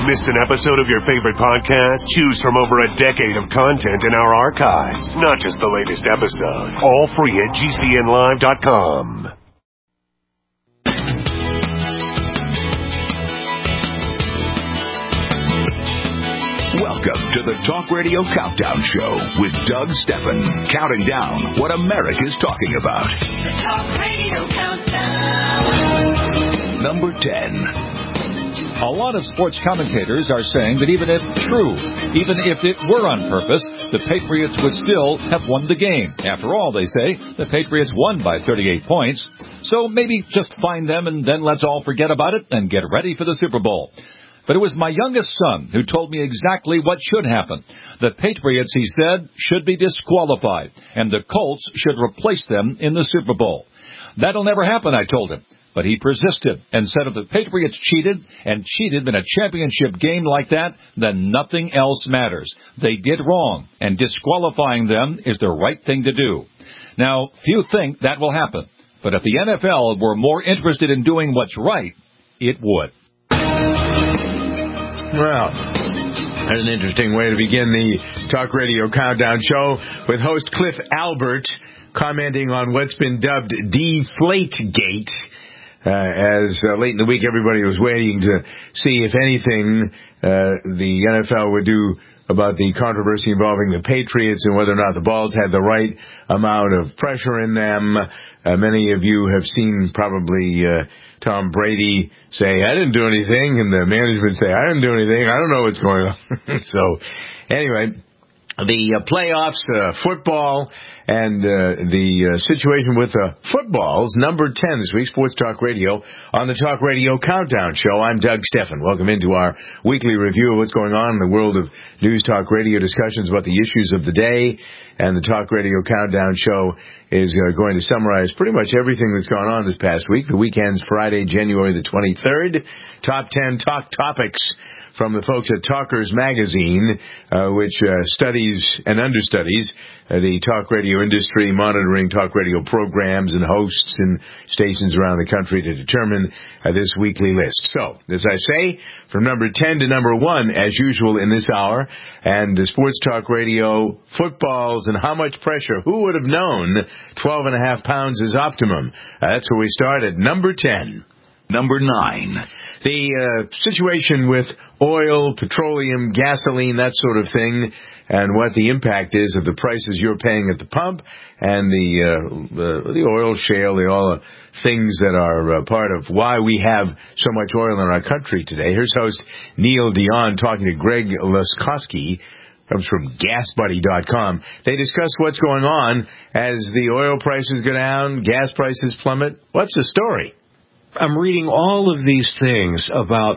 Missed an episode of your favorite podcast? Choose from over a decade of content in our archives. Not just the latest episode. All free at GCNlive.com. Welcome to the Talk Radio Countdown Show with Doug Steffen, counting down what America's talking about. The Talk Radio Countdown. Number 10. A lot of sports commentators are saying that even if it were on purpose, the Patriots would still have won the game. After all, they say, the Patriots won by 38 points. So maybe just find them and then let's all forget about it and get ready for the Super Bowl. But it was my youngest son who told me exactly what should happen. The Patriots, he said, should be disqualified, and the Colts should replace them in the Super Bowl. That'll never happen, I told him. But he persisted and said if the Patriots cheated in a championship game like that, then nothing else matters. They did wrong, and disqualifying them is the right thing to do. Now, few think that will happen. But if the NFL were more interested in doing what's right, it would. Well, that's an interesting way to begin the Talk Radio Countdown Show with host Cliff Albert commenting on what's been dubbed Deflategate. As late in the week everybody was waiting to see if anything the NFL would do about the controversy involving the Patriots and whether or not the balls had the right amount of pressure in them. Many of you have seen probably Tom Brady say, I didn't do anything, and the management say, I didn't do anything, I don't know what's going on. So, anyway, the playoffs, football, and the situation with the footballs, number 10 this week, Sports Talk Radio, on the Talk Radio Countdown Show. I'm Doug Steffen. Welcome into our weekly review of what's going on in the world of news talk radio discussions about the issues of the day. And the Talk Radio Countdown Show is going to summarize pretty much everything that's gone on this past week. The weekend's Friday, January the 23rd. Top 10 talk topics from the folks at Talkers Magazine, which studies and understudies the talk radio industry, monitoring talk radio programs and hosts and stations around the country to determine this weekly list. So, as I say, from number 10 to number 1, as usual in this hour, and the Sports Talk Radio, footballs, and how much pressure. Who would have known 12.5 pounds is optimum? That's where we start at number 10. Number 9. The situation with oil, petroleum, gasoline, that sort of thing, and what the impact is of the prices you're paying at the pump, and the oil shale, all the things that are part of why we have so much oil in our country today. Here's host Neil Dion talking to Greg Laskowski. Comes from GasBuddy.com. They discuss what's going on as the oil prices go down, gas prices plummet. What's the story? I'm reading all of these things about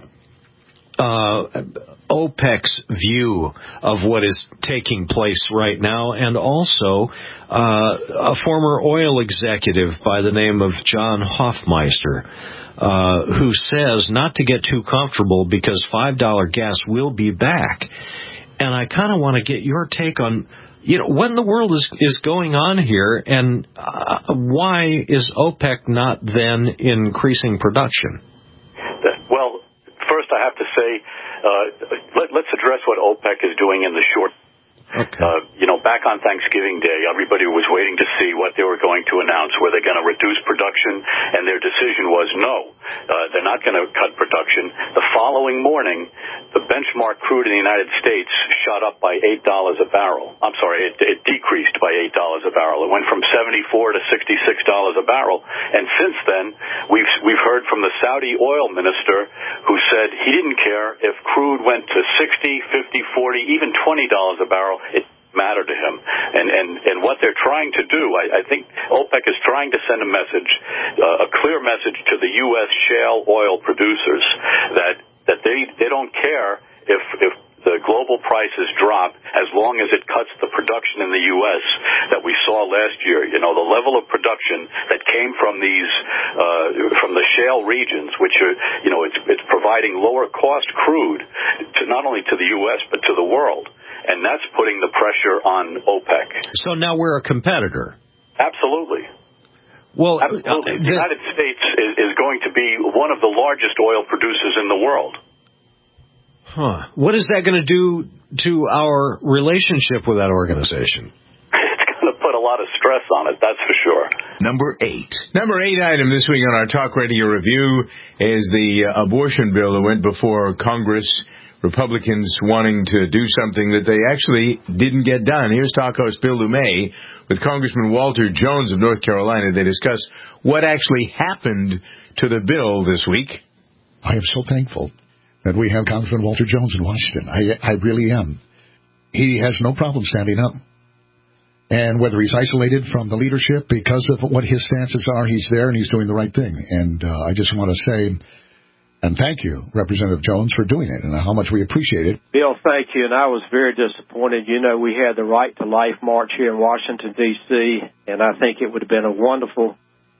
OPEC's view of what is taking place right now, and also a former oil executive by the name of John Hofmeister, who says not to get too comfortable because $5 gas will be back. And I kind of want to get your take on, what in the world is going on here, and why is OPEC not then increasing production? Well, first I have to say, let's address what OPEC is doing in the short. Okay. Back on Thanksgiving Day, everybody was waiting to see what they were going to announce. Were they going to reduce production? And their decision was no. They're not going to cut production. The following morning, the benchmark crude in the United States shot up by $8 a barrel. I'm sorry, it decreased by $8 a barrel. It went from $74 to $66 a barrel. And since then, we've heard from the Saudi oil minister who said he didn't care if crude went to 60, 50, 40, even $20 a barrel. It matter to him. And what they're trying to do, I think OPEC is trying to send a message, a clear message to the U.S. shale oil producers that they don't care if the global prices drop as long as it cuts the production in the U.S. that we saw last year. The level of production that came from these, from the shale regions, which are, it's providing lower cost crude to not only to the U.S. but to the world. And that's putting the pressure on OPEC. So now we're a competitor. Absolutely. Well, absolutely. The United States is going to be one of the largest oil producers in the world. Huh. What is that going to do to our relationship with that organization? It's going to put a lot of stress on it, that's for sure. Number 8. Number 8 item this week on our Talk Radio Review is the abortion bill that went before Congress. Republicans wanting to do something that they actually didn't get done. Here's Talk host Bill Lumay with Congressman Walter Jones of North Carolina. They discuss what actually happened to the bill this week. I am so thankful that we have Congressman Walter Jones in Washington. I really am. He has no problem standing up. And whether he's isolated from the leadership because of what his stances are, he's there and he's doing the right thing. And I just want to say, and thank you, Representative Jones, for doing it and how much we appreciate it. Bill, thank you. And I was very disappointed. You know, we had the Right to Life March here in Washington, D.C., and I think it would have been a wonderful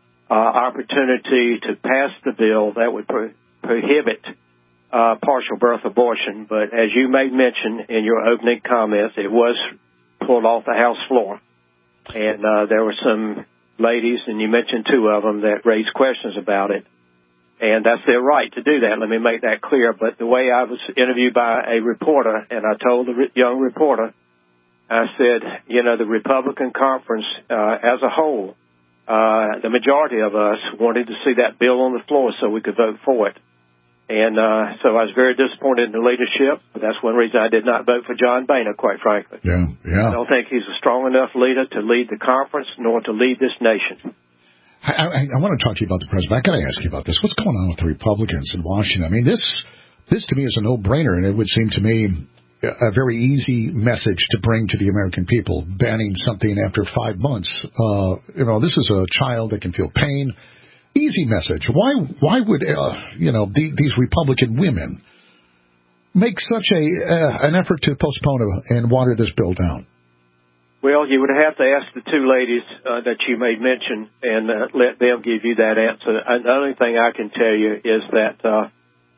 opportunity to pass the bill that would prohibit partial birth abortion. But as you may mention in your opening comments, it was pulled off the House floor. And there were some ladies, and you mentioned 2 of them, that raised questions about it. And that's their right to do that. Let me make that clear. But the way I was interviewed by a reporter, and I told the young reporter, I said, you know, the Republican conference as a whole, the majority of us wanted to see that bill on the floor so we could vote for it. And so I was very disappointed in the leadership. But that's one reason I did not vote for John Boehner, quite frankly. Yeah. I don't think he's a strong enough leader to lead the conference nor to lead this nation. I want to talk to you about the president. I got to ask you about this. What's going on with the Republicans in Washington? I mean, this to me is a no-brainer, and it would seem to me a very easy message to bring to the American people, banning something after 5 months. This is a child that can feel pain. Easy message. Why would these Republican women make such an effort to postpone and water this bill down? Well, you would have to ask the 2 ladies that you made mention and let them give you that answer. The only thing I can tell you is that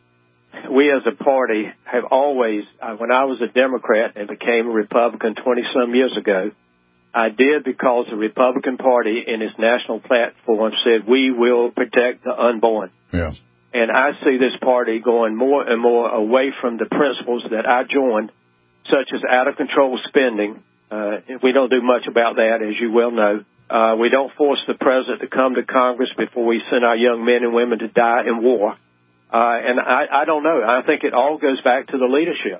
we as a party have always, when I was a Democrat and became a Republican 20-some years ago, I did because the Republican Party in its national platform said we will protect the unborn. Yeah. And I see this party going more and more away from the principles that I joined, such as out-of-control spending. We don't do much about that, as you well know. We don't force the president to come to Congress before we send our young men and women to die in war. And I don't know. I think it all goes back to the leadership.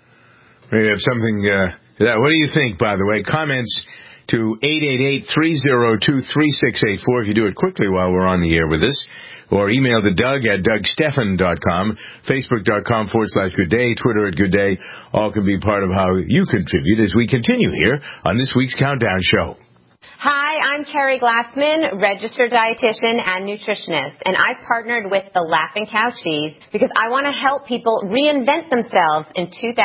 We have something what do you think, by the way? Comments to 888-302-3684 if you do it quickly while we're on the air with us. Or email to Doug at DougStephan.com, Facebook.com/Good Day, Twitter at Good Day. All can be part of how you contribute as we continue here on this week's Countdown Show. Hi, I'm Carrie Glassman, registered dietitian and nutritionist, and I've partnered with the Laughing Cow Cheese because I want to help people reinvent themselves in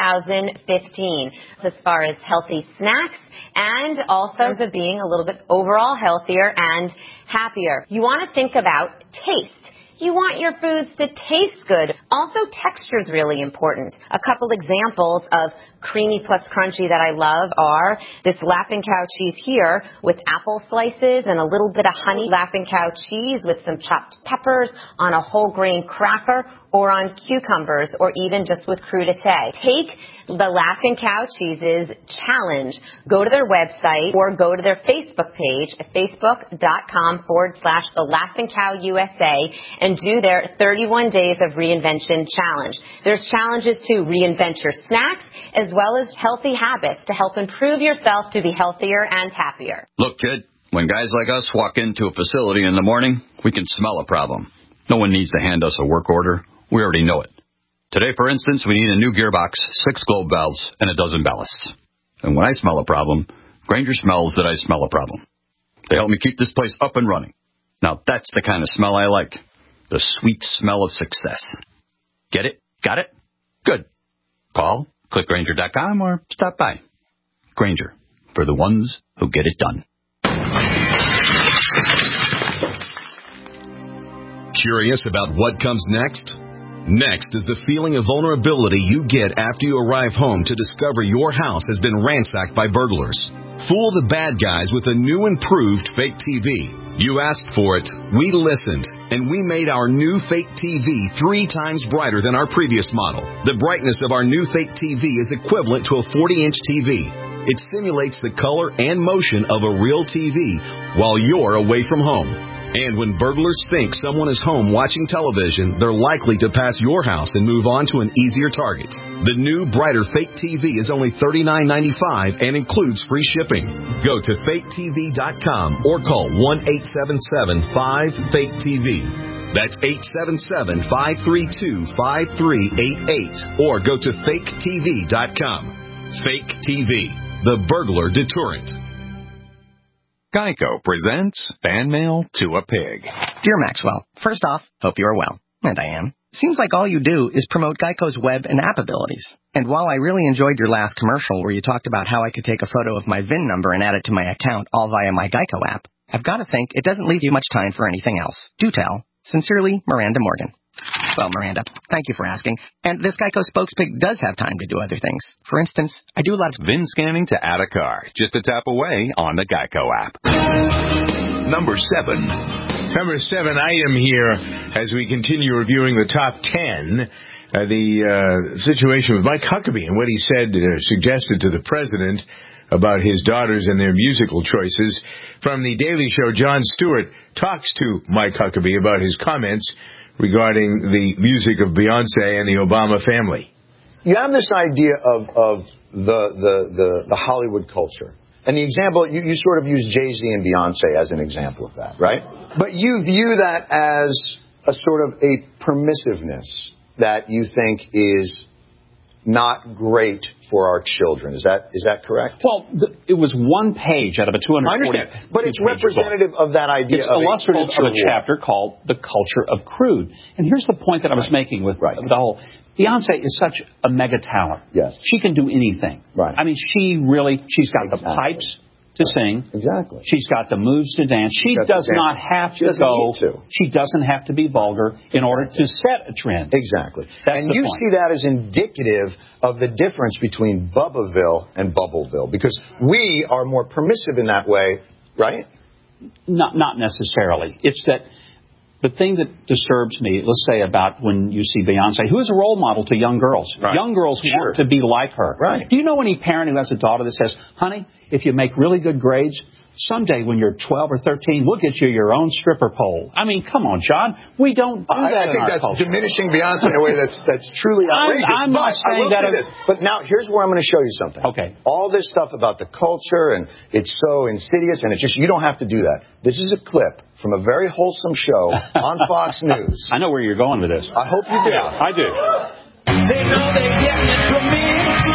2015 as far as healthy snacks and also of being a little bit overall healthier and happier. You want to think about taste. You want your foods to taste good. Also, texture is really important. A couple examples of creamy plus crunchy that I love are this Laughing Cow cheese here with apple slices and a little bit of honey. Laughing Cow cheese with some chopped peppers on a whole grain cracker or on cucumbers or even just with crudité. Take the Laughing Cow Cheese's challenge. Go to their website or go to their Facebook page at facebook.com/The Laughing Cow USA and do their 31 Days of Reinvention Challenge. There's challenges to reinvent your snacks as well as healthy habits to help improve yourself to be healthier and happier. Look, kid, when guys like us walk into a facility in the morning, we can smell a problem. No one needs to hand us a work order. We already know it. Today, for instance, we need a new gearbox, 6 globe valves, and a dozen ballasts. And when I smell a problem, Grainger smells that I smell a problem. They help me keep this place up and running. Now, that's the kind of smell I like. The sweet smell of success. Get it? Got it? Good. Call, click Grainger.com, or stop by. Grainger, for the ones who get it done. Curious about what comes next? Next is the feeling of vulnerability you get after you arrive home to discover your house has been ransacked by burglars. Fool the bad guys with a new improved fake TV. You asked for it, we listened, and we made our new fake TV 3 times brighter than our previous model. The brightness of our new fake TV is equivalent to a 40-inch TV. It simulates the color and motion of a real TV while you're away from home. And when burglars think someone is home watching television, they're likely to pass your house and move on to an easier target. The new, brighter fake TV is only $39.95 and includes free shipping. Go to faketv.com or call 1-877-5-FAKE-TV. That's 877-532-5388. Or go to faketv.com. Fake TV, the burglar deterrent. Geico presents Fan Mail to a Pig. Dear Maxwell, first off, hope you are well. And I am. Seems like all you do is promote Geico's web and app abilities. And while I really enjoyed your last commercial where you talked about how I could take a photo of my VIN number and add it to my account all via my Geico app, I've got to think it doesn't leave you much time for anything else. Do tell. Sincerely, Miranda Morgan. Well, Miranda, thank you for asking. And this Geico spokespig does have time to do other things. For instance, I do a lot of VIN scanning to add a car. Just a tap away on the Geico app. Number 7. Number 7 item here as we continue reviewing the top 10. The situation with Mike Huckabee and what he said, suggested to the president about his daughters and their musical choices. From The Daily Show, Jon Stewart talks to Mike Huckabee about his comments regarding the music of Beyonce and the Obama family. You have this idea of the Hollywood culture. And the example, you sort of use Jay-Z and Beyonce as an example of that, right? But you view that as a sort of a permissiveness that you think is not great for our children. Is that correct? Well, it was one page out of a 240. I understand, but it's representative of that idea. It's illustrative of a chapter called "The Culture of Crude." And here's the point that I was making with the whole. Beyonce is such a mega talent. Yes, she can do anything. Right. I mean, she's got the pipes to sing. Exactly. She's got the moves to dance. She does not have to go. She doesn't have to be vulgar in order to set a trend. Exactly. And you see that as indicative of the difference between Bubbaville and Bubbleville, because we are more permissive in that way, right? Not necessarily. It's that the thing that disturbs me, let's say, about when you see Beyonce, who is a role model to young girls. Right. Young girls want to be like her. Right. Do you know any parent who has a daughter that says, honey, if you make really good grades, someday when you're 12 or 13, we'll get you your own stripper pole. I mean, come on, John. We don't do that I think that's culture. Diminishing Beyonce in a way that's truly outrageous. I'm not saying that. But now, here's where I'm going to show you something. Okay. All this stuff about the culture, and it's so insidious, and it's just, you don't have to do that. This is a clip from a very wholesome show on Fox News. I know where you're going with this. I hope you do. Yeah, I do. They know they're getting it from me.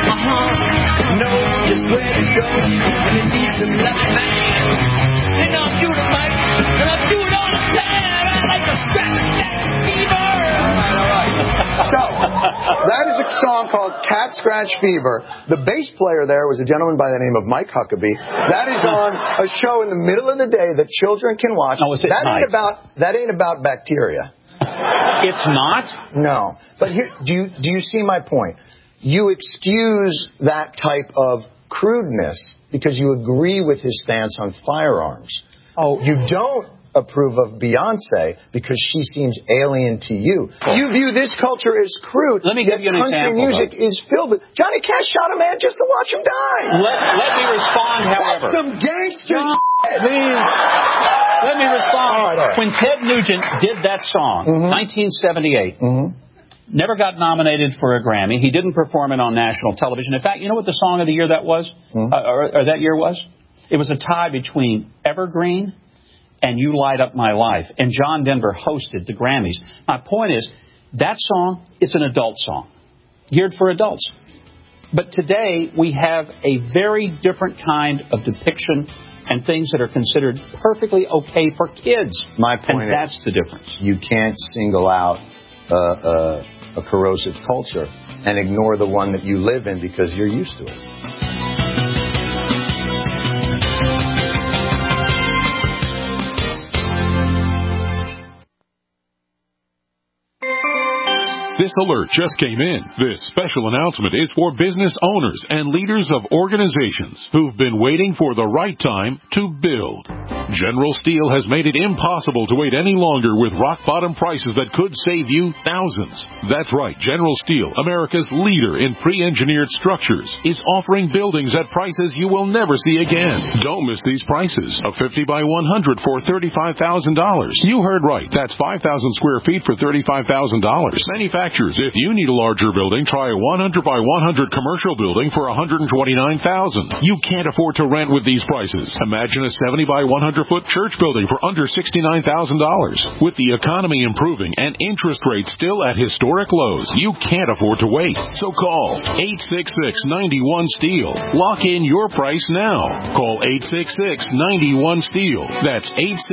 Know just where to go when it needs some loving. They know I'm doing it right, and I do it all the time. I like a scratch fever. All right. So, that is a song called Cat Scratch Fever. The bass player there was a gentleman by the name of Mike Huckabee. That is on a show in the middle of the day that children can watch. Oh, that ain't about bacteria. It's not? No. But here, do you see my point? You excuse that type of crudeness because you agree with his stance on firearms. Oh, you don't approve of Beyonce because she seems alien to you. You view this culture as crude. Let me give you an country example. Country music is filled with... Johnny Cash shot a man just to watch him die. Let me respond, however. That's some gangster shit. Please. Let me respond. All right. When Ted Nugent did that song, 1978, never got nominated for a Grammy. He didn't perform it on national television. In fact, you know what the song of the year that was? Or that year was? It was a tie between Evergreen and You Light Up My Life. And John Denver hosted the Grammys. My point is, that song is an adult song, geared for adults. But today, we have a very different kind of depiction and things that are considered perfectly okay for kids. My point and that's the difference. You can't single out a corrosive culture and ignore the one that you live in because you're used to it. This This alert just came in. This special announcement is for business owners and leaders of organizations who've been waiting for the right time to build. General Steel has made it impossible to wait any longer with rock-bottom prices that could save you thousands. That's right. General Steel, America's leader in pre-engineered structures, is offering buildings at prices you will never see again. Don't miss these prices. A 50 by 100 for $35,000. You heard right. That's 5,000 square feet for $35,000. Manufacturers, if you need a larger building, try a 100 by 100 commercial building for $129,000. You can't afford to rent with these prices. Imagine a 70 by 100 foot church building for under $69,000. With the economy improving and interest rates still at historic lows, you can't afford to wait. So call 866-91-STEEL. Lock in your price now. Call 866-91-STEEL. That's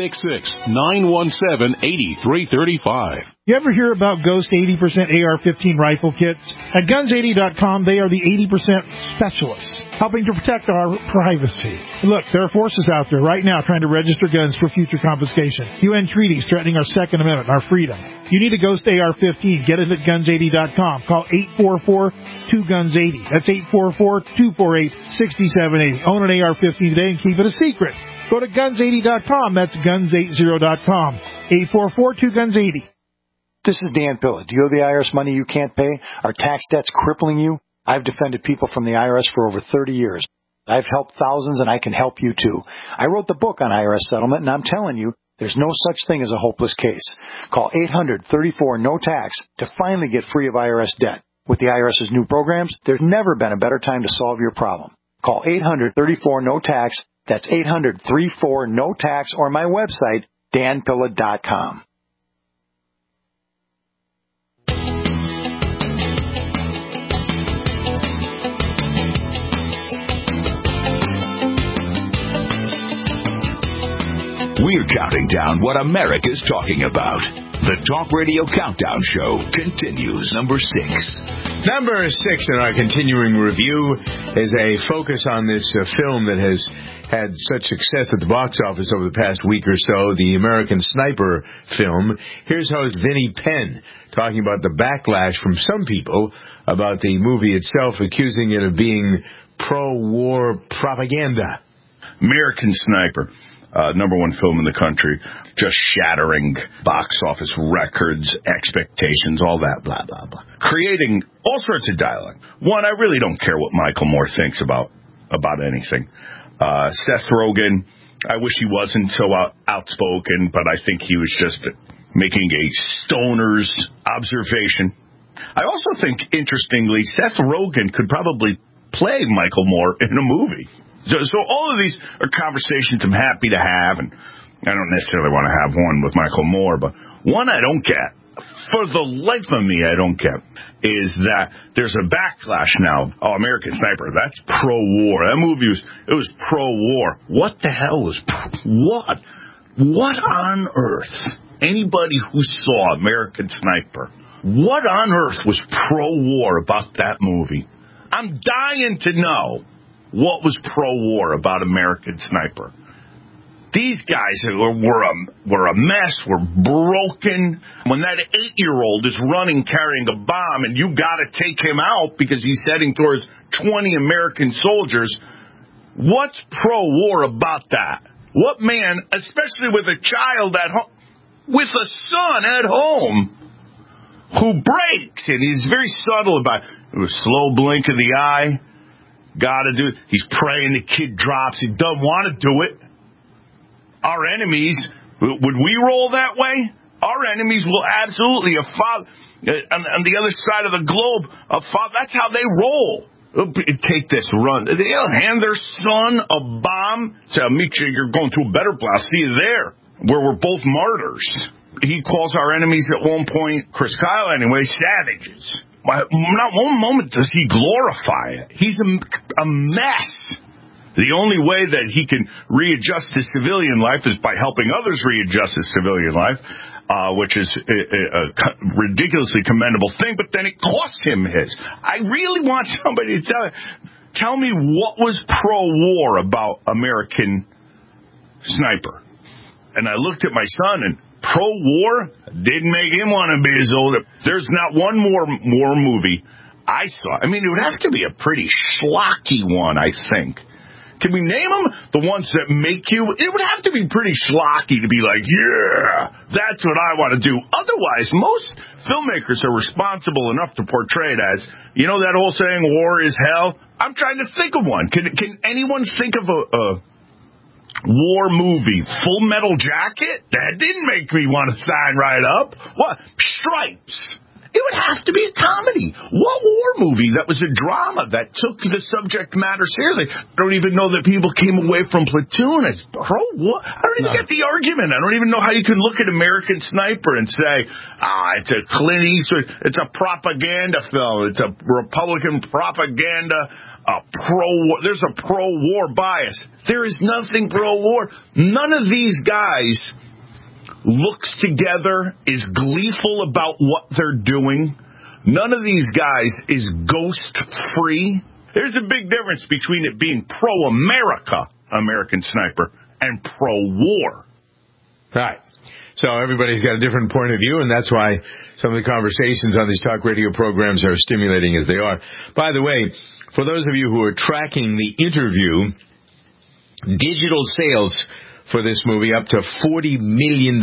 866-917-8335. You ever hear about Ghost 80% AR-15 rifle kits? At Guns80.com, they are the 80% specialists, helping to protect our privacy. Look, there are forces out there right now trying to register guns for future confiscation. UN treaties threatening our Second Amendment, our freedom. You need a Ghost AR-15. Get it at Guns80.com. Call 844-2GUNS80. That's 844-248-6780. Own an AR-15 today and keep it a secret. Go to Guns80.com. That's Guns80.com. 844-2GUNS80. This is Dan Pilla. Do you owe the IRS money you can't pay? Are tax debts crippling you? I've defended people from the IRS for over 30 years. I've helped thousands, and I can help you too. I wrote the book on IRS settlement, and I'm telling you, there's no such thing as a hopeless case. Call 800-34-NO-TAX to finally get free of IRS debt. With the IRS's new programs, there's never been a better time to solve your problem. Call 800-34-NO-TAX. That's 800-34-NO-TAX, or my website, danpilla.com. We're counting down what America's talking about. The Talk Radio Countdown Show continues. Number 6. Number 6 in our continuing review is a focus on this film that has had such success at the box office over the past week or so, the American Sniper film. Here's host Vinnie Penn talking about the backlash from some people about the movie itself, accusing it of being pro-war propaganda. American Sniper. Number 1 film in the country, just shattering box office records, expectations, all that, blah, blah, blah. Creating all sorts of dialogue. One, I really don't care what Michael Moore thinks about anything. Seth Rogen, I wish he wasn't so outspoken, but I think he was just making a stoner's observation. I also think, interestingly, Seth Rogen could probably play Michael Moore in a movie. So all of these are conversations I'm happy to have, and I don't necessarily want to have one with Michael Moore, but one I don't get, for the life of me I don't get, is that there's a backlash now. Oh, American Sniper, that's pro-war. That movie was pro-war. What the hell was what? What on earth? Anybody who saw American Sniper, what on earth was pro-war about that movie? I'm dying to know. What was pro-war about American Sniper? These guys were a mess, were broken. When that 8-year-old is running carrying a bomb and you got to take him out because he's heading towards 20 American soldiers, what's pro-war about that? What man, especially with a child at home, with a son at home, who breaks, and he's very subtle about it. It was slow blink of the eye. Gotta do it. He's praying the kid drops. He doesn't want to do it. Our enemies, would we roll that way? Our enemies will absolutely, on the other side of the globe, that's how they roll. Take this, run. They'll hand their son a bomb. Say, I'll meet you, you're going to a better place. I'll see you there, where we're both martyrs. He calls our enemies at one point, Chris Kyle anyway, savages. Not one moment does he glorify it. He's a mess. The only way that he can readjust his civilian life is by helping others readjust his civilian life, which is a ridiculously commendable thing, but then it costs him his. I really want somebody to tell me what was pro-war about American Sniper. And I looked at my son, and pro-war didn't make him want to be as old. There's not one more war movie I saw. I mean, it would have to be a pretty schlocky one, I think. Can we name them? The ones that make you... It would have to be pretty schlocky to be like, yeah, that's what I want to do. Otherwise, most filmmakers are responsible enough to portray it as, you know that old saying, war is hell? I'm trying to think of one. Can anyone think of a war movie? Full Metal Jacket? That didn't make me want to sign right up. What? Stripes. It would have to be a comedy. What war movie that was a drama that took the subject matter seriously? I don't even know that people came away from Platoon as pro-war. I don't even get the argument. I don't even know how you can look at American Sniper and say, it's a Clint Eastwood, it's a propaganda film, it's a Republican propaganda, there's a pro-war bias. There is nothing pro-war. None of these guys looks together, is gleeful about what they're doing. None of these guys is ghost-free. There's a big difference between it being pro-America, American Sniper, and pro-war. Right. So everybody's got a different point of view, and that's why some of the conversations on these talk radio programs are stimulating as they are. By the way, for those of you who are tracking the interview, digital sales for this movie up to $40 million,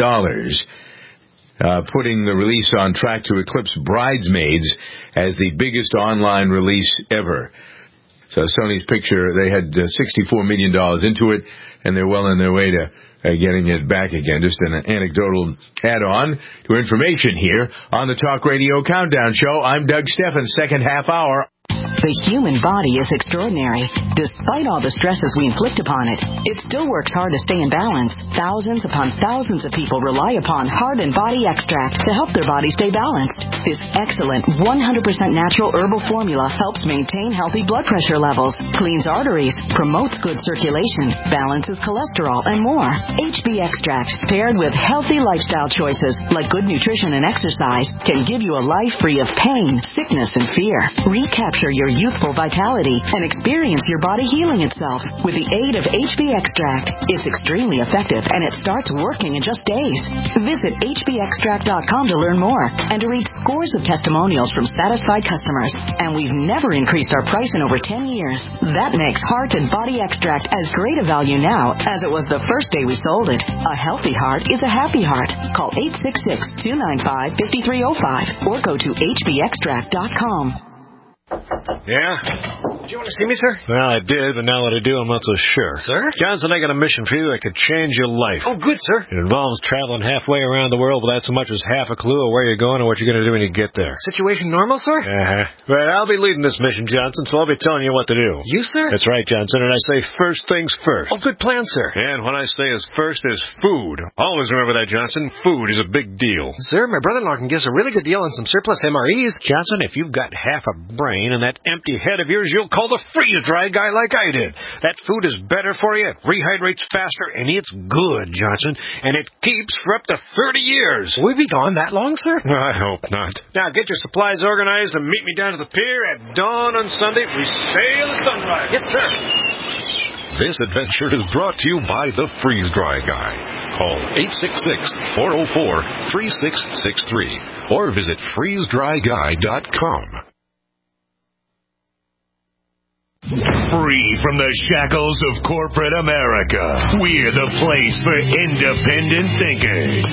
putting the release on track to eclipse Bridesmaids as the biggest online release ever. So Sony's Picture, they had $64 million into it, and they're well on their way to getting it back again. Just an anecdotal add-on to information here on the Talk Radio Countdown Show. I'm Doug Steffen, second half hour. The human body is extraordinary. Despite all the stresses we inflict upon it, it still works hard to stay in balance. Thousands upon thousands of people rely upon Heart and Body Extract to help their body stay balanced. This excellent 100% natural herbal formula helps maintain healthy blood pressure levels, cleans arteries, promotes good circulation, balances cholesterol, and more. HB Extract, paired with healthy lifestyle choices like good nutrition and exercise, can give you a life free of pain, sickness, and fear. Recapture your youthful vitality and experience your body healing itself with the aid of HB Extract. It's extremely effective and it starts working in just days. Visit hbextract.com to learn more and to read scores of testimonials from satisfied customers. And we've never increased our price in over 10 years. That makes Heart and Body Extract as great a value now as it was the first day we sold it. A healthy heart is a happy heart. Call 866-295-5305 or go to hbextract.com. Yeah? Did you want to see me, sir? Well, I did, but now that I do, I'm not so sure. Sir? Johnson, I got a mission for you that could change your life. Oh, good, sir. It involves traveling halfway around the world without so much as half a clue of where you're going or what you're going to do when you get there. Situation normal, sir? Uh-huh. But I'll be leading this mission, Johnson, so I'll be telling you what to do. You, sir? That's right, Johnson, and I say first things first. Oh, good plan, sir. And when I say as first is food. Always remember that, Johnson. Food is a big deal. Sir, my brother-in-law can give us a really good deal on some surplus MREs. Johnson, if you've got half a brain and that empty head of yours, you'll call the freeze-dry guy like I did. That food is better for you, it rehydrates faster, and it's good, Johnson, and it keeps for up to 30 years. Will we be gone that long, sir? I hope not. Now, get your supplies organized and meet me down to the pier at dawn on Sunday. We sail at sunrise. Yes, sir. This adventure is brought to you by the Freeze-Dry Guy. Call 866-404-3663 or visit freezedryguy.com. Free from the shackles of corporate America, we're the place for independent thinkers.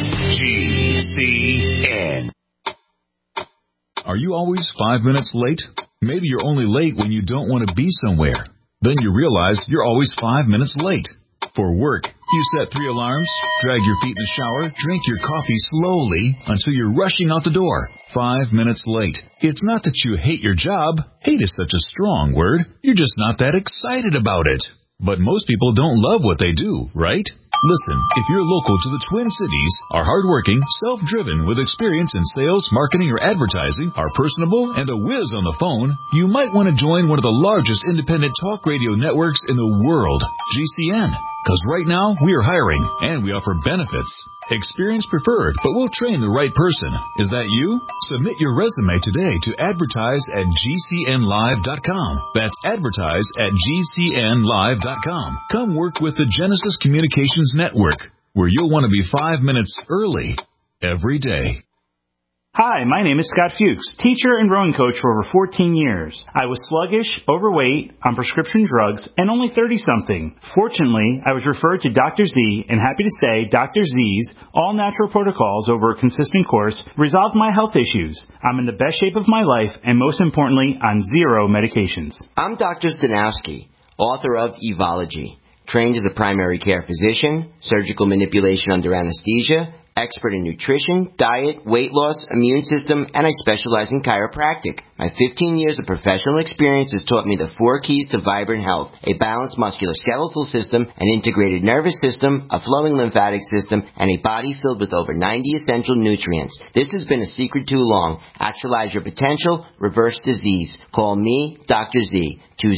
GCN. Are you always 5 minutes late? Maybe you're only late when you don't want to be somewhere. Then you realize you're always 5 minutes late. For work, you set 3 alarms, drag your feet in the shower, drink your coffee slowly until you're rushing out the door. 5 minutes late. It's not that you hate your job. Hate is such a strong word. You're just not that excited about it. But most people don't love what they do, right? Listen, if you're local to the Twin Cities, are hardworking, self-driven, with experience in sales, marketing, or advertising, are personable, and a whiz on the phone, you might want to join one of the largest independent talk radio networks in the world, GCN. Because right now, we are hiring, and we offer benefits. Experience preferred, but we'll train the right person. Is that you? Submit your resume today to advertise at GCNlive.com. That's advertise at GCNlive.com. Come work with the Genesis Communications Network. where you'll want to be 5 minutes early every day. Hi, my name is Scott Fuchs, teacher and rowing coach for over 14 years. I was sluggish, overweight, on prescription drugs, and only 30-something. Fortunately, I was referred to Dr. Z, and happy to say Dr. Z's all-natural protocols over a consistent course resolved my health issues. I'm in the best shape of my life, and most importantly, on 0 medications. I'm Dr. Stanowski, author of Evology, trained as a primary care physician, surgical manipulation under anesthesia, expert in nutrition, diet, weight loss, immune system, and I specialize in chiropractic. My 15 years of professional experience has taught me the 4 keys to vibrant health: a balanced musculoskeletal system, an integrated nervous system, a flowing lymphatic system, and a body filled with over 90 essential nutrients. This has been a secret too long. Actualize your potential, reverse disease. Call me, Dr. Z,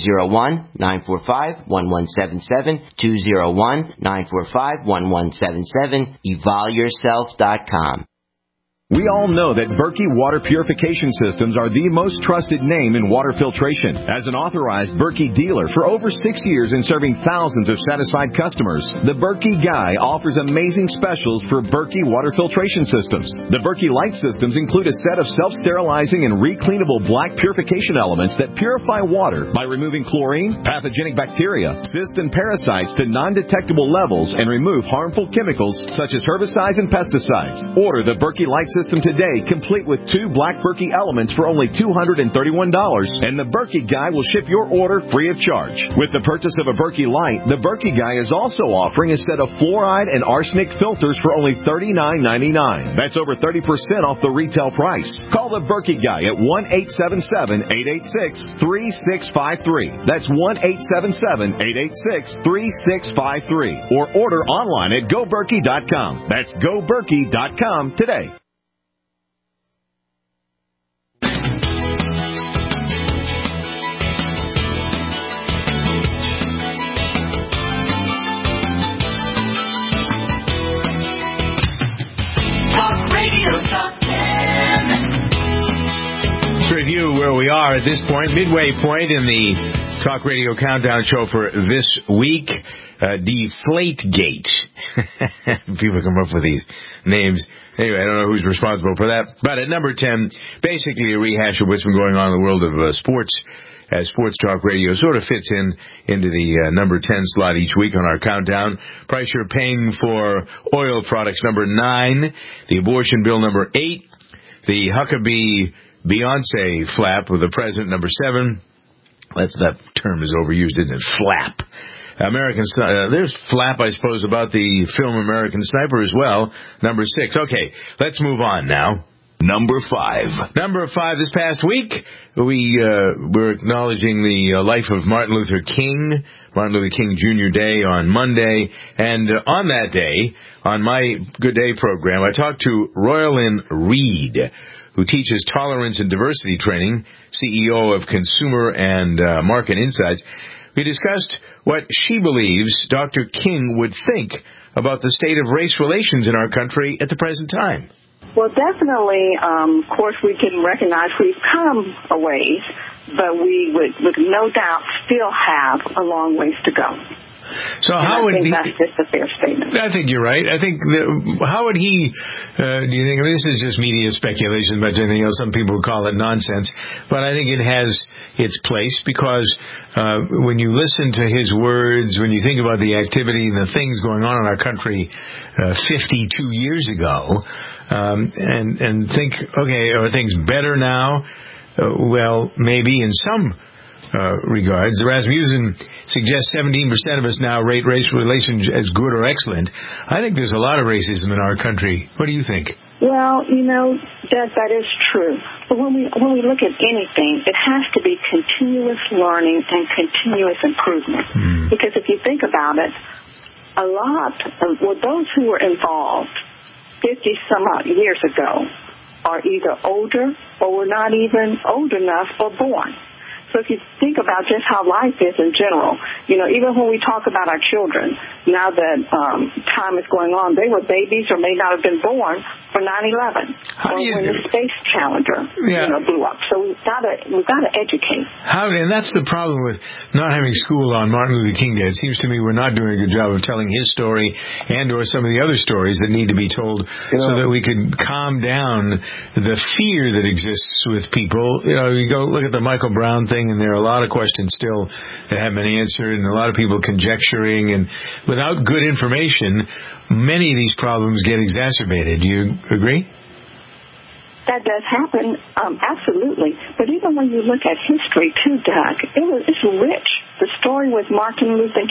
201-945-1177, 201-945-1177, evolveyourself.com. We all know that Berkey Water Purification Systems are the most trusted name in water filtration. As an authorized Berkey dealer for over 6 years and serving thousands of satisfied customers, the Berkey Guy offers amazing specials for Berkey Water Filtration Systems. The Berkey Light Systems include a set of self-sterilizing and recleanable black purification elements that purify water by removing chlorine, pathogenic bacteria, cysts, and parasites to non-detectable levels and remove harmful chemicals such as herbicides and pesticides. Order the Berkey Light System today, complete with 2 black Berkey elements for only $231, and the Berkey Guy will ship your order free of charge. With the purchase of a Berkey Light, the Berkey Guy is also offering a set of fluoride and arsenic filters for only $39.99. That's over 30% off the retail price. Call the Berkey Guy at 1-877-886-3653. That's 1-877-886-3653. Or order online at GoBerkey.com. That's GoBerkey.com today. Let's review where we are at this point, midway point in the Talk Radio Countdown Show for this week. Deflategate. People come up with these names. Anyway, I don't know who's responsible for that. But at number 10, basically a rehash of what's been going on in the world of sports. Sports Talk Radio sort of fits into the number 10 slot each week on our countdown. Price you're paying for oil products, number 9. The abortion bill, number 8. The Huckabee Beyonce flap with the president, number 7. That term is overused, isn't it? Flap. There's flap, I suppose, about the film American Sniper as well. Number 6. Okay, let's move on now. Number 5. Number 5 this past week, we're acknowledging the life of Martin Luther King Jr. Day on Monday. And on that day, on my Good Day program, I talked to Royalyn Reed, who teaches tolerance and diversity training, CEO of Consumer and Market Insights. We discussed what she believes Dr. King would think about the state of race relations in our country at the present time. Well, definitely, of course, we can recognize we've come a ways, but we would no doubt still have a long ways to go. So I think that's just a fair statement. I think you're right. I think, how would he, do you think, this is just media speculation, but anything else, some people would call it nonsense, but I think it has its place because when you listen to his words, when you think about the activity and the things going on in our country 52 years ago, and think, okay, are things better now? Well, maybe in some regards. Rasmussen suggests 17% of us now rate race relations as good or excellent. I think there's a lot of racism in our country. What do you think? Well, that is true. But when we look at anything, it has to be continuous learning and continuous improvement. Because if you think about it, those who were involved 50-some-odd years ago are either older or were not even old enough or born. So if you think about just how life is in general, even when we talk about our children, now that time is going on, they were babies or may not have been born for 9/11 or when the Space Challenger blew up. So we've got to educate. And that's the problem with not having school on Martin Luther King Day. It seems to me we're not doing a good job of telling his story and or some of the other stories that need to be told so that we can calm down the fear that exists with people. You go look at the Michael Brown thing, and there are a lot of questions still that haven't been answered, and a lot of people conjecturing, and without good information, many of these problems get exacerbated. Do you agree? That does happen, absolutely. But even when you look at history, too, Doug, it's rich. The story with Martin Luther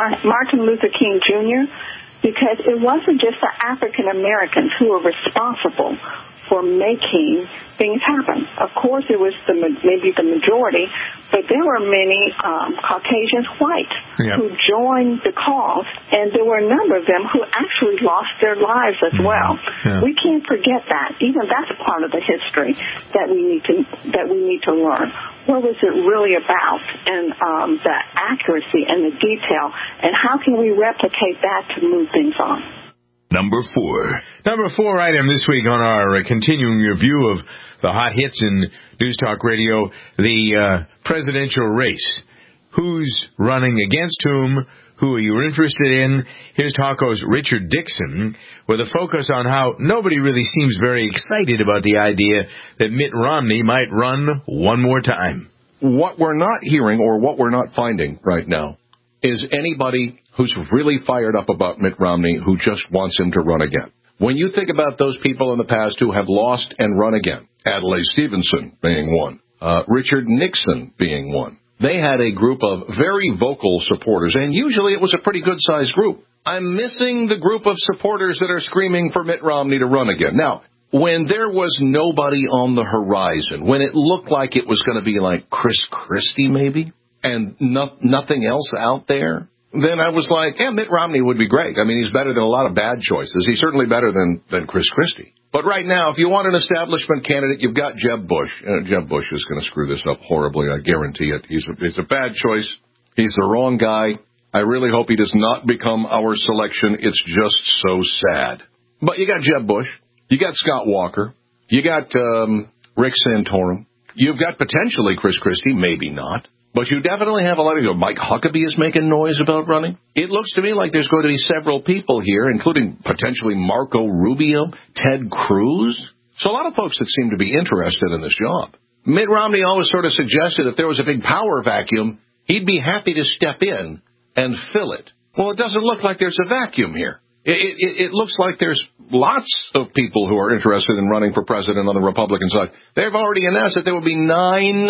King Jr., because it wasn't just the African Americans who were responsible for making things happen. Of course, it was maybe the majority, but there were many Caucasians, white, who joined the cause, and there were a number of them who actually lost their lives as well. We can't forget that. Even that's part of the history that we need to learn. What was it really about, and the accuracy and the detail, and how can we replicate that to move things on? Number 4. Number 4 item this week on our continuing review of the hot hits in News Talk Radio, the presidential race. Who's running against whom? Who are you interested in? Here's Talko's Richard Dixon with a focus on how nobody really seems very excited about the idea that Mitt Romney might run one more time. What we're not hearing or what we're not finding right now is anybody who's really fired up about Mitt Romney who just wants him to run again. When you think about those people in the past who have lost and run again, Adlai Stevenson being one, Richard Nixon being one, they had a group of very vocal supporters, and usually it was a pretty good-sized group. I'm missing the group of supporters that are screaming for Mitt Romney to run again. Now, when there was nobody on the horizon, when it looked like it was going to be like Chris Christie maybe, and nothing else out there, then I was like, Mitt Romney would be great. I mean, he's better than a lot of bad choices. He's certainly better than Chris Christie. But right now, if you want an establishment candidate, you've got Jeb Bush. Jeb Bush is going to screw this up horribly, I guarantee it. He's a bad choice. He's the wrong guy. I really hope he does not become our selection. It's just so sad. But you got Jeb Bush. You got Scott Walker. You got Rick Santorum. You've got potentially Chris Christie, maybe not. But you definitely have a lot of Mike Huckabee is making noise about running. It looks to me like there's going to be several people here, including potentially Marco Rubio, Ted Cruz. So a lot of folks that seem to be interested in this job. Mitt Romney always sort of suggested if there was a big power vacuum, he'd be happy to step in and fill it. Well, it doesn't look like there's a vacuum here. It looks like there's lots of people who are interested in running for president on the Republican side. They've already announced that there will be 9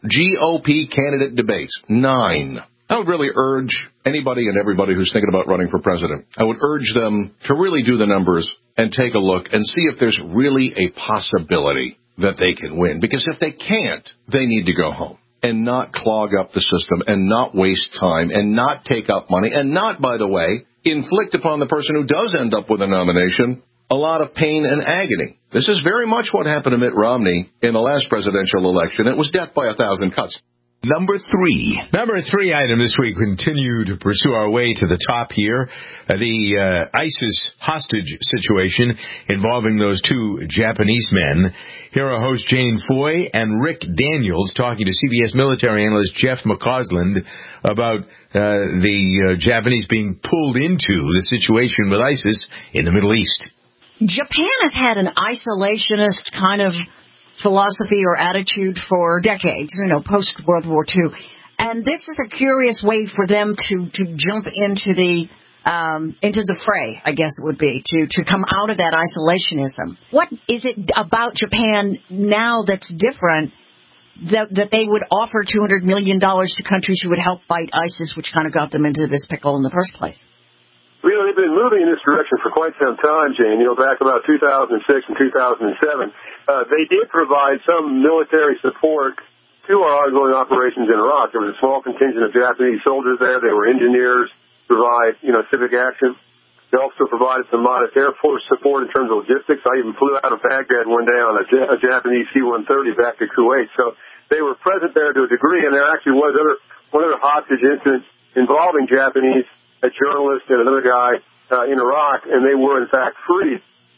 GOP candidate debates. 9. I would really urge anybody and everybody who's thinking about running for president, I would urge them to really do the numbers and take a look and see if there's really a possibility that they can win. Because if they can't, they need to go home and not clog up the system and not waste time and not take up money and not, by the way, inflict upon the person who does end up with a nomination a lot of pain and agony. This is very much what happened to Mitt Romney in the last presidential election. It was death by 1,000 cuts. Number 3. Number 3 item this week. We continue to pursue our way to the top here. The ISIS hostage situation involving those 2 Japanese men. Here are host Jane Foy and Rick Daniels talking to CBS military analyst Jeff McCausland about the Japanese being pulled into the situation with ISIS in the Middle East. Japan has had an isolationist kind of philosophy or attitude for decades, post-World War II. And this is a curious way for them to jump into the fray, I guess it would be, to come out of that isolationism. What is it about Japan now that's different that they would offer $200 million to countries who would help fight ISIS, which kind of got them into this pickle in the first place? They've been moving in this direction for quite some time, Jane. Back about 2006 and 2007. They did provide some military support to our ongoing operations in Iraq. There was a small contingent of Japanese soldiers there. They were engineers, provide, civic action. They also provided some modest Air Force support in terms of logistics. I even flew out of Baghdad one day on a Japanese C-130 back to Kuwait. So they were present there to a degree, and there actually was one other hostage incident involving Japanese, a journalist and another guy in Iraq, and they were, in fact, freed.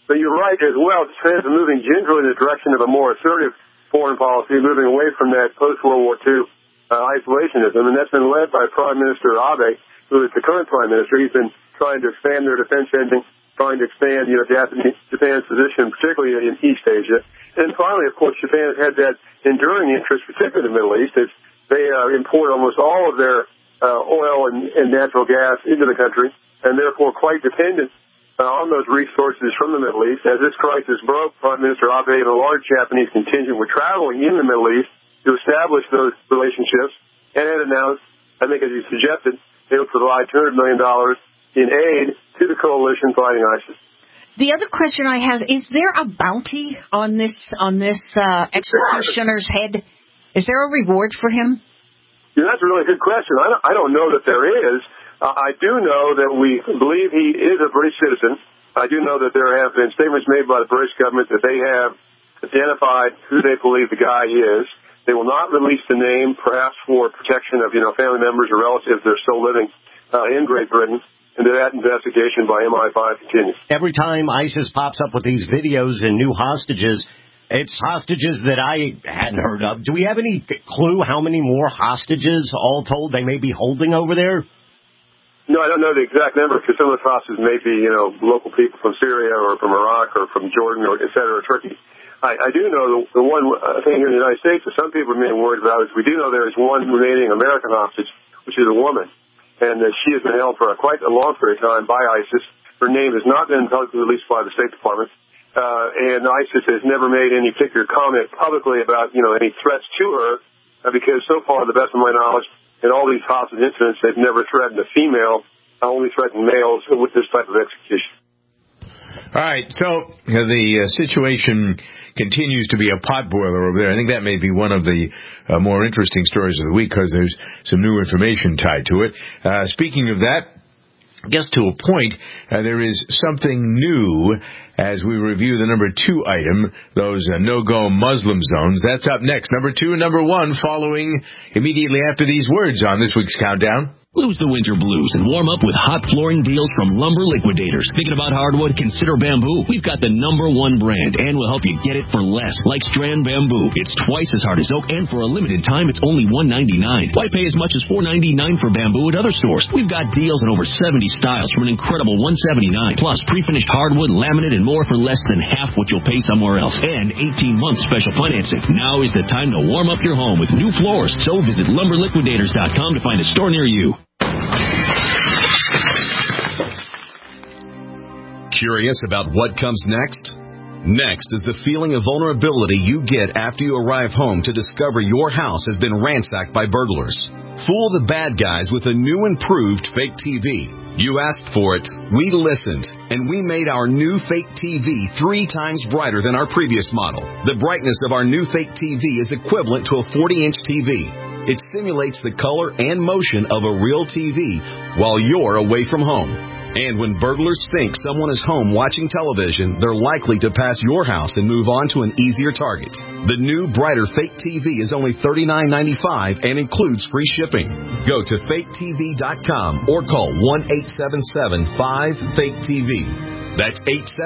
But you're right as well. Japan's moving gingerly in the direction of a more assertive foreign policy, moving away from that post-World War II isolationism, and that's been led by Prime Minister Abe, who is the current Prime Minister. He's been trying to expand their defense spending, trying to expand, Japan's position, particularly in East Asia. And finally, of course, Japan has had that enduring interest, particularly in the Middle East, as they import almost all of their oil and natural gas into the country, and therefore quite dependent on those resources from the Middle East. As this crisis broke, Prime Minister Abe and a large Japanese contingent were traveling in the Middle East to establish those relationships, and had announced, I think as you suggested, they would provide $200 million in aid to the coalition fighting ISIS. The other question I have, is there a bounty on this executioner's head? Is there a reward for him? Yeah, that's a really good question. I don't know that there is. I do know that we believe he is a British citizen. I do know that there have been statements made by the British government that they have identified who they believe the guy is. They will not release the name, perhaps for protection of, family members or relatives that are still living in Great Britain. And that investigation by MI5 continues. Every time ISIS pops up with these videos and new hostages, it's hostages that I hadn't heard of. Do we have any clue how many more hostages, all told, they may be holding over there? No, I don't know the exact number, because some of the hostages may be, local people from Syria or from Iraq or from Jordan or et cetera, Turkey. I do know the one thing here in the United States that some people are being worried about is we do know there is one remaining American hostage, which is a woman. And she has been held for quite a long period of time by ISIS. Her name has not been publicly released by the State Department. And ISIS has never made any particular comment publicly about, any threats to her, because so far, to the best of my knowledge, in all these hostage incidents, they've never threatened a female, only threatened males with this type of execution. All right, so the situation continues to be a potboiler over there. I think that may be one of the more interesting stories of the week, because there's some new information tied to it. Speaking of that, I guess to a point, there is something new as we review the number 2 item, those no-go Muslim zones. That's up next. Number 2 and number 1 following immediately after these words on this week's Countdown. Lose the winter blues and warm up with hot flooring deals from Lumber Liquidators. Thinking about hardwood? Consider bamboo. We've got the #1 brand, and we'll help you get it for less. Like Strand Bamboo. It's twice as hard as oak, and for a limited time, it's only $1.99. Why pay as much as $4.99 for bamboo at other stores? We've got deals on over 70 styles from an incredible $179. Plus, pre-finished hardwood, laminate, and more for less than half what you'll pay somewhere else. And 18-month special financing. Now is the time to warm up your home with new floors. So visit LumberLiquidators.com to find a store near you. Curious about what comes next? Next is the feeling of vulnerability you get after you arrive home to discover your house has been ransacked by burglars. Fool the bad guys with a new improved fake TV. You asked for it, we listened, and we made our new fake TV 3 times brighter than our previous model. The brightness of our new fake TV is equivalent to a 40-inch TV. It simulates the color and motion of a real TV while you're away from home. And when burglars think someone is home watching television, they're likely to pass your house and move on to an easier target. The new, brighter fake TV is only $39.95 and includes free shipping. Go to faketv.com or call 1-877-5-FAKE-TV. That's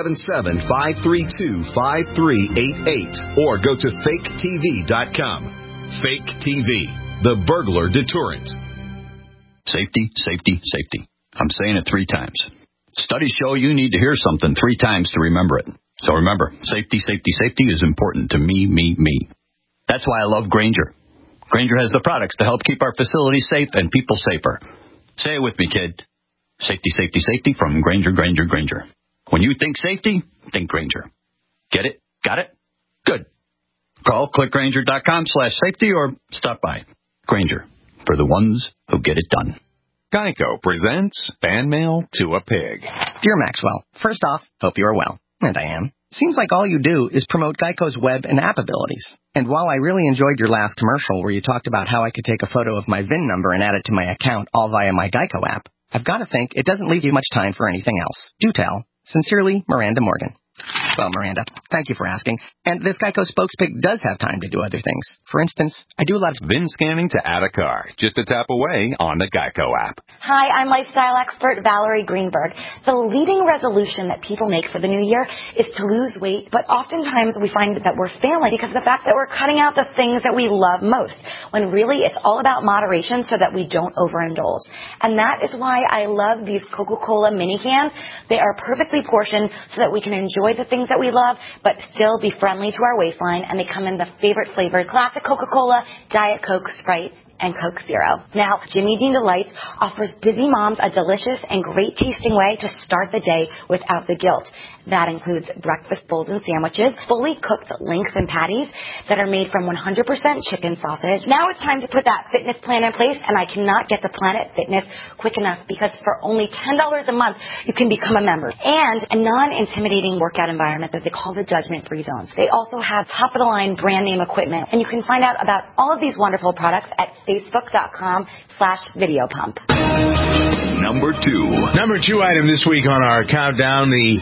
877-532-5388. Or go to faketv.com. Fake TV, the burglar deterrent. Safety, safety, safety. I'm saying it 3 times. Studies show you need to hear something 3 times to remember it. So remember, safety, safety, safety is important to me, me, me. That's why I love Grainger. Grainger has the products to help keep our facilities safe and people safer. Say it with me, kid. Safety, safety, safety from Grainger, Grainger, Grainger. When you think safety, think Grainger. Get it? Got it? Good. Call clickgrainger.com/safety or stop by. Grainger, for the ones who get it done. Geico presents Fan Mail to a Pig. Dear Maxwell, first off, hope you are well. And I am. Seems like all you do is promote Geico's web and app abilities. And while I really enjoyed your last commercial where you talked about how I could take a photo of my VIN number and add it to my account all via my Geico app, I've got to think it doesn't leave you much time for anything else. Do tell. Sincerely, Miranda Morgan. Well, Miranda, thank you for asking. And this Geico spokespig does have time to do other things. For instance, I do a lot of VIN scanning to add a car. Just a tap away on the Geico app. Hi, I'm lifestyle expert Valerie Greenberg. The leading resolution that people make for the new year is to lose weight, but oftentimes we find that we're failing because of the fact that we're cutting out the things that we love most, when really it's all about moderation so that we don't overindulge. And that is why I love these Coca-Cola mini cans. They are perfectly portioned so that we can enjoy the things that we love, but still be friendly to our waistline, and they come in the favorite flavors: classic Coca-Cola, Diet Coke, Sprite, and Coke Zero. Now, Jimmy Dean Delights offers busy moms a delicious and great tasting way to start the day without the guilt. That includes breakfast bowls and sandwiches, fully cooked links and patties that are made from 100% chicken sausage. Now it's time to put that fitness plan in place, and I cannot get to Planet Fitness quick enough because for only $10 a month, you can become a member. And a non-intimidating workout environment that they call the judgment-free zones. They also have top-of-the-line brand name equipment, and you can find out about all of these wonderful products at facebook.com/videopump. Number 2. Number 2 item this week on our countdown, the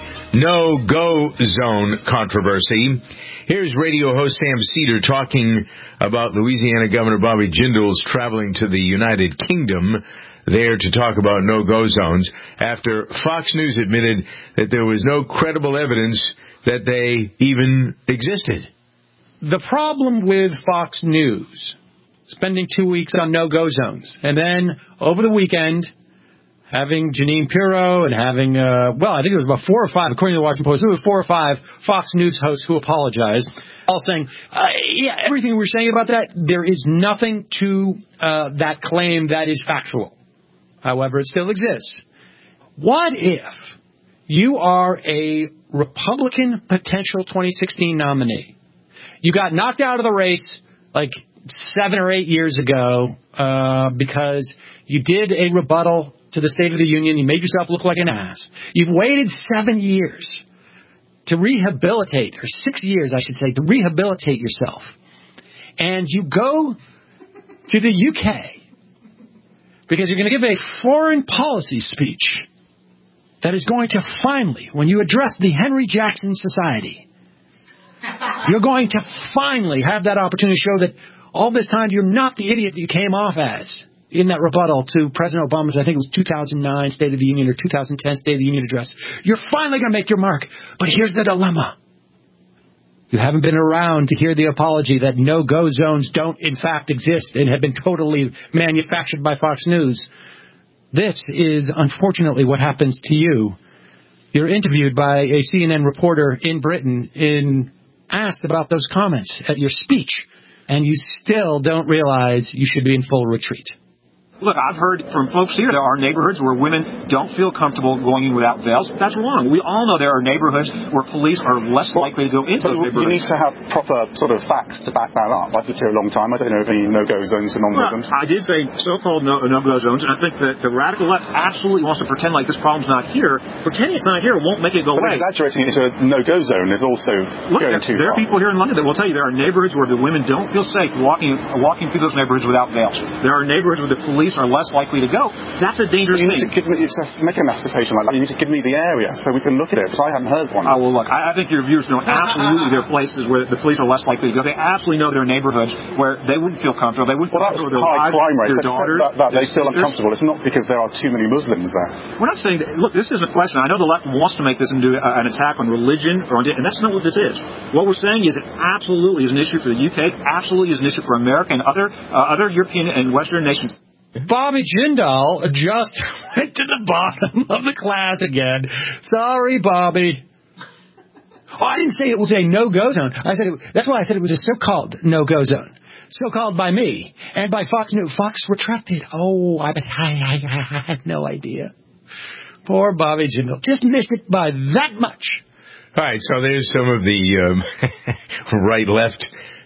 no-go zone controversy. Here's radio host Sam Cedar talking about Louisiana Governor Bobby Jindal's traveling to the United Kingdom there to talk about no-go zones after Fox News admitted that there was no credible evidence that they even existed. The problem with Fox News, spending 2 weeks on no-go zones, and then over the weekend having Jeanine Pirro and having, I think it was about 4 or 5, according to the Washington Post, it was 4 or 5 Fox News hosts who apologized, all saying, everything we're saying about that, there is nothing to that claim that is factual. However, it still exists. What if you are a Republican potential 2016 nominee? You got knocked out of the race like 7 or 8 years ago because you did a rebuttal to the State of the Union. You made yourself look like an ass. You've waited 7 years to rehabilitate, or 6 years, I should say, to rehabilitate yourself. And you go to the UK because you're going to give a foreign policy speech that is going to finally, when you address the Henry Jackson Society, you're going to finally have that opportunity to show that all this time you're not the idiot that you came off as in that rebuttal to President Obama's, I think it was 2009 State of the Union or 2010 State of the Union address. You're finally going to make your mark. But here's the dilemma. You haven't been around to hear the apology that no-go zones don't in fact exist and have been totally manufactured by Fox News. This is unfortunately what happens to you. You're interviewed by a CNN reporter in Britain and asked about those comments at your speech, and you still don't realize you should be in full retreat. Look, I've heard from folks here there are neighborhoods where women don't feel comfortable going in without veils. That's wrong. We all know there are neighborhoods where police are less likely to go into those neighborhoods. You need to have proper sort of facts to back that up. I've lived here a long time. I don't know of any no-go zones for non-Muslims. Well, I did say so-called no-go zones, and I think that the radical left absolutely wants to pretend like this problem's not here. Pretending it's not here won't make it go away. Exaggerating it into a no-go zone is also going too far. There are people here in London that will tell you there are neighborhoods where the women don't feel safe walking through those neighborhoods without veils. There are neighborhoods where the police are less likely to go. That's a dangerous thing. You need to make an assertion like that. You need to give me the area so we can look at it, because I haven't heard one. Oh, well, look, I think your viewers know absolutely there are places where the police are less likely to go. They absolutely know there are neighborhoods where they wouldn't feel comfortable. They wouldn't feel comfortable with their wives, crime rate. their daughters. That they feel uncomfortable. It's not because there are too many Muslims there. We're not saying that, look, this isn't a question. I know the left wants to make this into an attack on religion, and that's not what this is. What we're saying is it absolutely is an issue for the UK, absolutely is an issue for America and other European and Western nations. Bobby Jindal just went to the bottom of the class again. Sorry, Bobby. Oh, I didn't say it was a no-go zone. That's why I said it was a so-called no-go zone. So-called by me and by Fox News. Fox retracted. Oh, I had no idea. Poor Bobby Jindal. Just missed it by that much. All right, so there's some of the right-left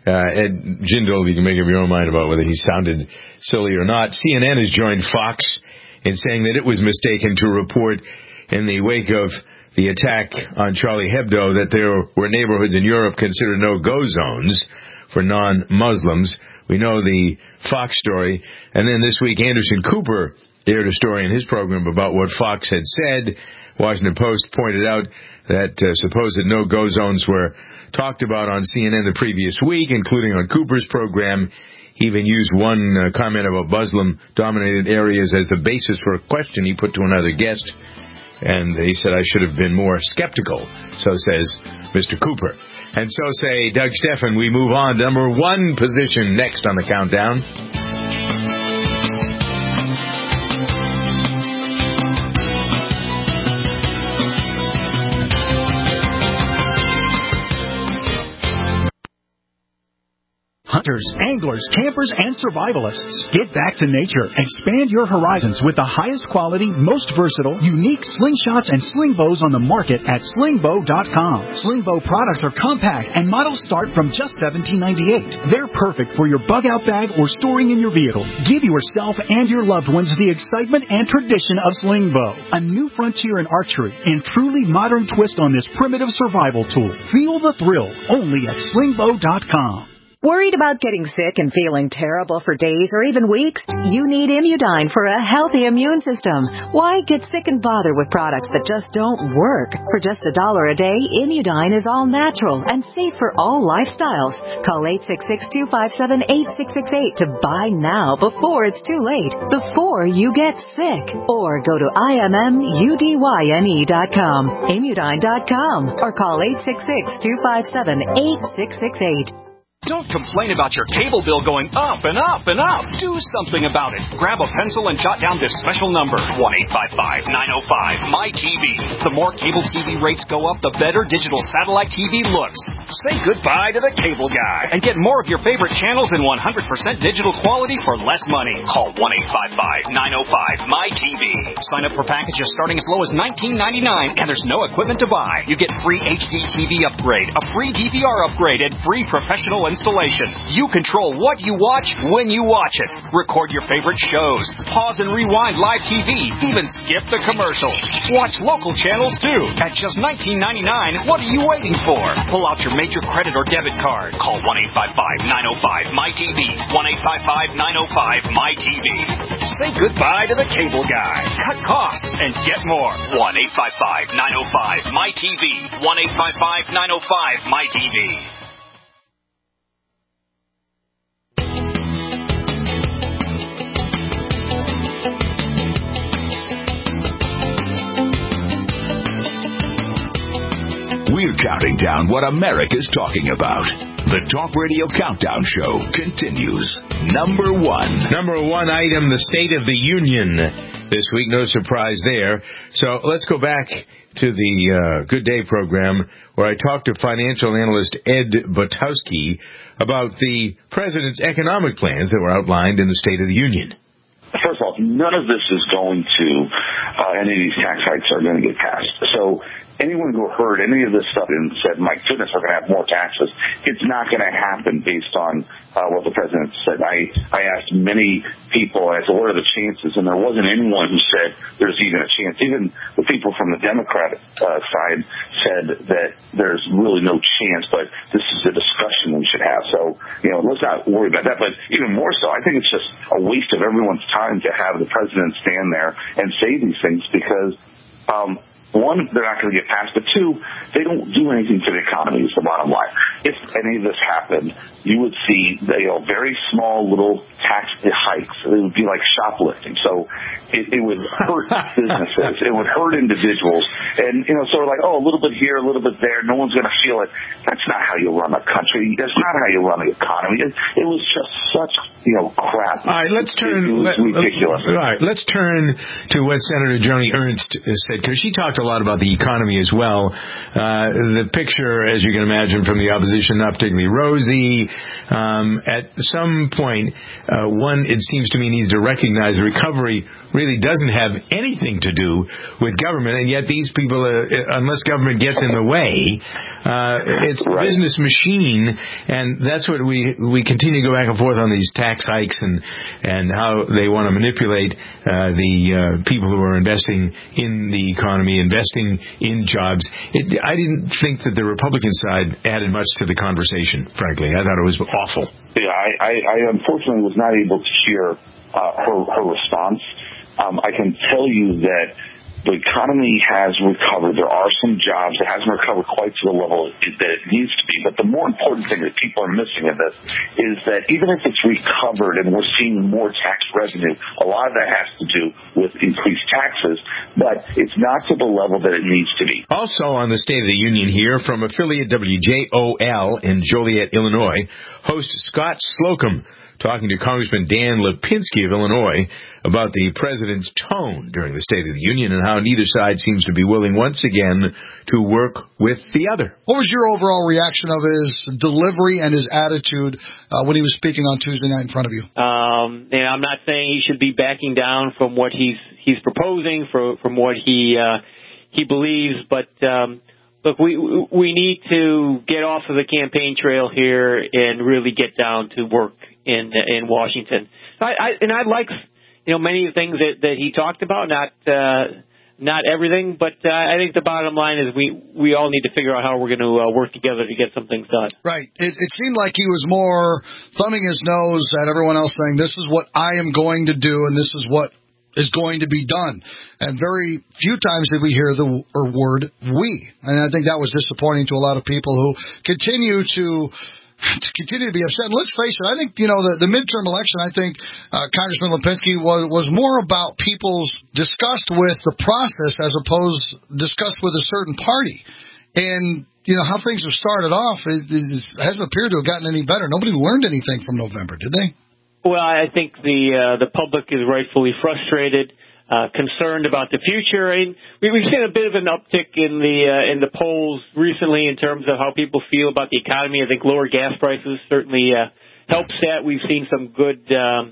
Ed Jindal. You can make up your own mind about whether he sounded silly or not. CNN has joined Fox in saying that it was mistaken to report in the wake of the attack on Charlie Hebdo that there were neighborhoods in Europe considered no-go zones for non-Muslims, We know the Fox story. And then this week, Anderson Cooper aired a story in his program about what Fox had said. Washington Post pointed out that supposed no-go zones were talked about on CNN the previous week, including on Cooper's program. He even used one comment about Muslim-dominated areas as the basis for a question he put to another guest. And he said, I should have been more skeptical, so says Mr. Cooper. And so say Doug Stephan. We move on to number 1 position next on the countdown. Hunters, anglers, campers, and survivalists. Get back to nature. Expand your horizons with the highest quality, most versatile, unique slingshots and sling bows on the market at slingbow.com. Slingbow products are compact and models start from just $17.98. They're perfect for your bug-out bag or storing in your vehicle. Give yourself and your loved ones the excitement and tradition of Slingbow. A new frontier in archery and truly modern twist on this primitive survival tool. Feel the thrill only at slingbow.com. Worried about getting sick and feeling terrible for days or even weeks? You need Immudyne for a healthy immune system. Why get sick and bother with products that just don't work? For just $1 a day, Immudyne is all natural and safe for all lifestyles. Call 866-257-8668 to buy now before it's too late, before you get sick. Or go to IMMUDYNE.com, Immudyne.com, or call 866-257-8668. Don't complain about your cable bill going up and up and up. Do something about it. Grab a pencil and jot down this special number, 1-855-905-MY-TV. The more cable TV rates go up, the better digital satellite TV looks. Say goodbye to the cable guy and get more of your favorite channels in 100% digital quality for less money. Call 1-855-905-MY-TV. Sign up for packages starting as low as $19.99, and there's no equipment to buy. You get free HD TV upgrade, a free DVR upgrade, and free professional installation. You control what you watch when you watch it. Record your favorite shows. Pause and rewind live TV. Even skip the commercials. Watch local channels too. At just $19.99, what are you waiting for? Pull out your major credit or debit card. Call 1-855-905-MY-TV. 1-855-905-MY-TV. Say goodbye to the cable guy. Cut costs and get more. 1-855-905-MY-TV. 1-855-905-MY-TV. We're counting down what America's talking about. The Talk Radio Countdown Show continues. Number 1. Number 1 item, the State of the Union. This week, no surprise there. So let's go back to the Good Day program where I talked to financial analyst Ed Butowski about the president's economic plans that were outlined in the State of the Union. First of all, none of this is going to, any of these tax hikes are going to get passed. So anyone who heard any of this stuff and said, my goodness, we're going to have more taxes, it's not going to happen based on what the president said. I asked many people, I said, what are the chances? And there wasn't anyone who said there's even a chance. Even the people from the Democratic side said that there's really no chance, but this is a discussion we should have. So, let's not worry about that. But even more so, I think it's just a waste of everyone's time to have the president stand there and say these things because, one, they're not going to get passed, but two, they don't do anything for the economy is the bottom line. If any of this happened, you would see very small little tax hikes. It would be like shoplifting. So it would hurt businesses. It would hurt individuals. And, sort of like, a little bit here, a little bit there. No one's going to feel it. That's not how you run a country. That's not how you run the economy. It was just such, crap. All right, let's turn. It was ridiculous. All right, let's turn to what Senator Joni Ernst said, because she talked a lot about the economy as well. The picture, as you can imagine, from the opposition, not particularly rosy. At some point, one, it seems to me, needs to recognize the recovery really doesn't have anything to do with government, and yet these people, unless government gets in the way, it's a business machine, and that's what we continue to go back and forth on these tax hikes and how they want to manipulate the people who are investing in the economy investing in jobs. I didn't think that the Republican side added much to the conversation, frankly. I thought it was awful. Yeah, I unfortunately was not able to hear her response. I can tell you that the economy has recovered. There are some jobs. It hasn't recovered quite to the level that it needs to be. But the more important thing that people are missing in this is that even if it's recovered and we're seeing more tax revenue, a lot of that has to do with increased taxes, but it's not to the level that it needs to be. Also on the State of the Union here from affiliate WJOL in Joliet, Illinois, host Scott Slocum talking to Congressman Dan Lipinski of Illinois about the president's tone during the State of the Union and how neither side seems to be willing once again to work with the other. What was your overall reaction of his delivery and his attitude when he was speaking on Tuesday night in front of you? And I'm not saying he should be backing down from what he's proposing, from what he believes, but look, we need to get off of the campaign trail here and really get down to work in Washington. I like, many of the things that he talked about, not everything, but I think the bottom line is we all need to figure out how we're going to work together to get some things done. Right. It seemed like he was more thumbing his nose at everyone else, saying, this is what I am going to do and this is what is going to be done. And very few times did we hear the word we. And I think that was disappointing to a lot of people who continue to be upset. And let's face it, I think, the midterm election, I think Congressman Lipinski was more about people's disgust with the process as opposed disgust with a certain party. And, how things have started off, it hasn't appeared to have gotten any better. Nobody learned anything from November, did they? Well, I think the public is rightfully frustrated, concerned about the future. And we've seen a bit of an uptick in the polls recently in terms of how people feel about the economy. I think lower gas prices certainly helps that. We've seen some good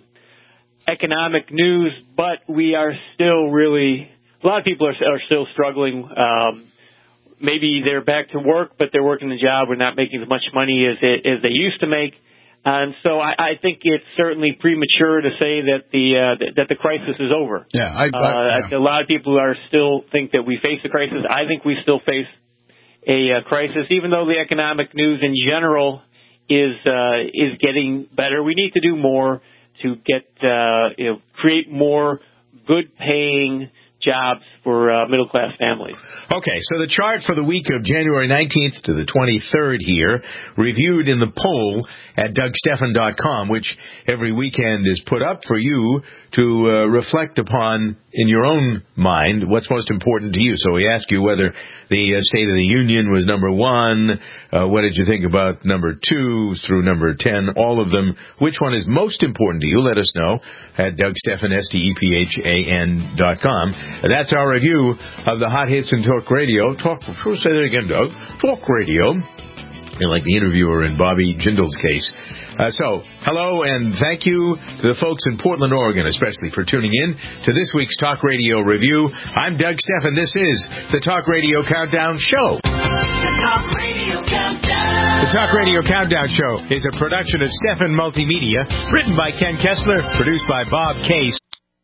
economic news, but we are still a lot of people are still struggling. Maybe they're back to work, but they're working a job or not making as much money as they used to make. And so I think it's certainly premature to say that the crisis is over. Yeah, A lot of people still think that we face a crisis. I think we still face a crisis, even though the economic news in general is getting better. We need to do more to create more good-paying jobs for middle-class families. Okay, so the chart for the week of January 19th to the 23rd here, reviewed in the poll at DougStephan.com, which every weekend is put up for you to reflect upon in your own mind what's most important to you. So we ask you whether the State of the Union was number 1, what did you think about number 2 through number 10, all of them. Which one is most important to you? Let us know at DougStephan, STEPHAN.com. That's our review of the hot hits in talk radio. Say that again, Doug. Talk radio. Like the interviewer in Bobby Jindal's case. So, hello and thank you to the folks in Portland, Oregon, especially for tuning in to this week's Talk Radio Review. I'm Doug Stephan. This is the Talk Radio Countdown Show. The Talk Radio Countdown. The Talk Radio Countdown Show is a production of Stephan Multimedia, written by Ken Kessler, produced by Bob Case.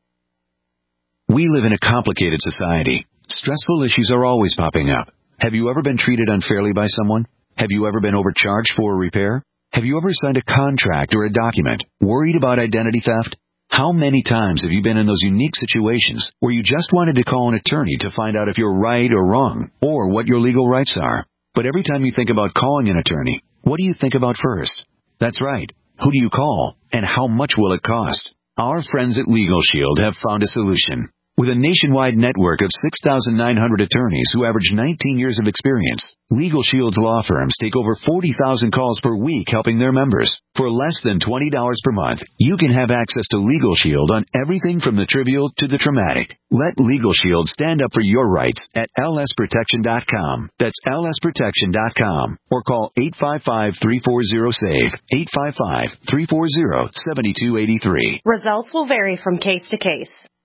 We live in a complicated society. Stressful issues are always popping up. Have you ever been treated unfairly by someone? Have you ever been overcharged for a repair? Have you ever signed a contract or a document worried about identity theft? How many times have you been in those unique situations where you just wanted to call an attorney to find out if you're right or wrong, or what your legal rights are? But every time you think about calling an attorney, what do you think about first? That's right. Who do you call, and how much will it cost? Our friends at Legal Shield have found a solution. With a nationwide network of 6,900 attorneys who average 19 years of experience, Legal Shield's law firms take over 40,000 calls per week helping their members. For less than $20 per month, you can have access to Legal Shield on everything from the trivial to the traumatic. Let Legal Shield stand up for your rights at lsprotection.com. That's lsprotection.com. Or call 855-340-SAVE, 855-340-7283. Results will vary from case to case.